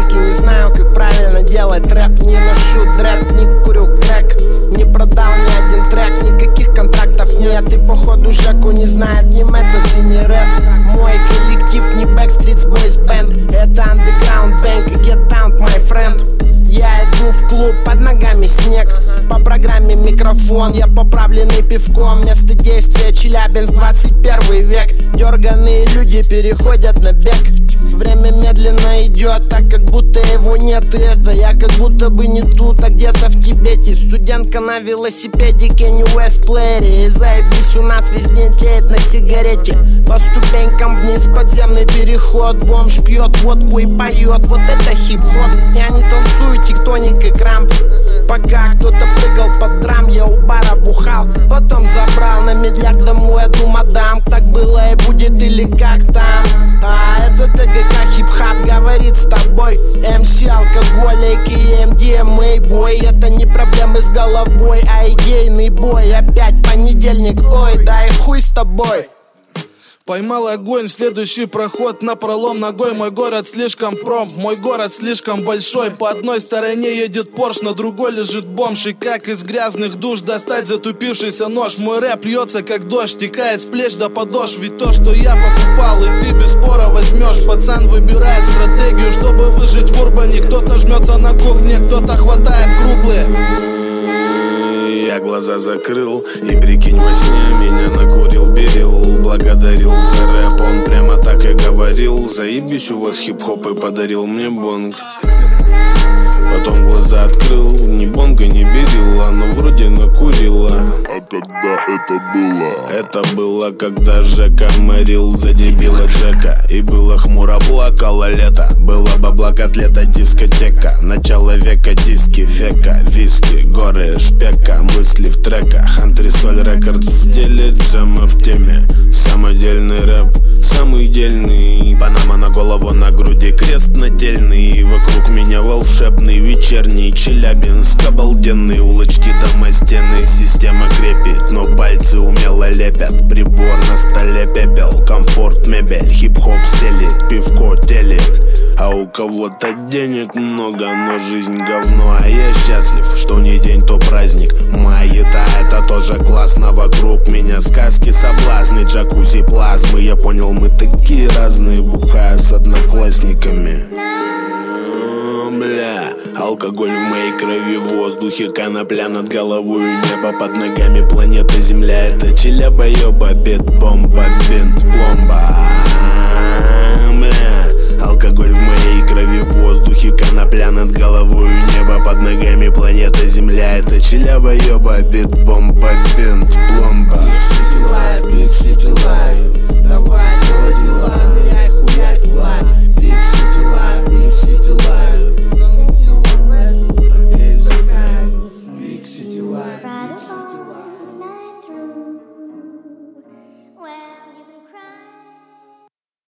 таки не знаю, как правильно делать рэп. Не ношу дрэп, не курю крэк, не продал ни один трек, никаких контрактов нет. И походу Жеку не знает ни метод и ни рэп. Мой коллектив не Backstreet Boys Band, это Underground Bank. Get down, my friend. Я иду в клуб, под ногами снег, по программе микрофон, я поправленный пивком. Место действия Челябинск, 21 век. Дерганые люди переходят на бег. Время медленно идет, так как будто его нет. И это я как будто бы не тут, а где-то в Тибете. Студентка на велосипеде, Kanye West плеере. И заебись, у нас весь день тлеет на сигарете. По ступенькам вниз подземный переход. Бомж пьет водку и поет, вот это хип-хоп. И они танцуют тектоник и крамп. Пока кто-то прыгал под драм, я у бара бухал. Потом забрал на медляк домой одну мадам. Так было и будет или как там. А это ТГК хип-хап говорит с тобой. МС алкоголик и МДМА бой. Это не проблемы с головой, а идейный бой. Опять понедельник, ой, да и хуй с тобой. Поймал огонь, следующий проход на пролом ногой. Мой город слишком промп, мой город слишком большой. По одной стороне едет Порш, на другой лежит бомж. И как из грязных душ достать затупившийся нож? Мой рэп льется как дождь, стекает с плеч до подошв. Ведь то, что я покупал, и ты без спора возьмешь. Пацан выбирает стратегию, чтобы выжить в урбане. Кто-то жмется на кухне, кто-то хватает круглые. Я глаза закрыл, и прикинь, во сне меня накурил Берил. Благодарил за рэп, он прямо так и говорил: заебись, у вас хип-хоп, и подарил мне бонг. Потом глаза открыл, ни бонга, ни Берила, но вроде накурила. А когда это было? Это было, когда Жека морил за дебила Джека. И было хмуро, плакало лето. Было бабла, котлета, дискотека. Начало века, диски, фека, виски, горы, шпека. Мысли в треках, антресоль рекордс в деле, джема в теме. Самодельный рэп, самый дельный. Панама на голову, на груди крест нательный. Вокруг меня волшебный вечерний Челябинск, обалденные улочки, дома, стены. Система крепит, но пальцы умело лепят. Прибор на столе, пепел, комфорт, мебель. Хип-хоп стелит, пивко, телек. А у кого-то денег много, но жизнь говно. А я счастлив, что не день, то праздник. Май-еда, это тоже классно. Вокруг меня сказки, соблазны, джакузи, плазмы. Я понял, мы такие разные, бухая с одноклассниками. Бля, алкоголь в моей крови, в воздухе конопля над головой, небо под ногами, планета Земля. Это Челяба, ёба, бит, бомба, бинт, пломба. Бля, алкоголь в моей крови, в воздухе конопля над головой, небо под ногами, планета Земля. Это Челяба, ёба, бит, бомба, бинт, пломба. Big city life, давай делай дела, ныряй, хуярь в лайф.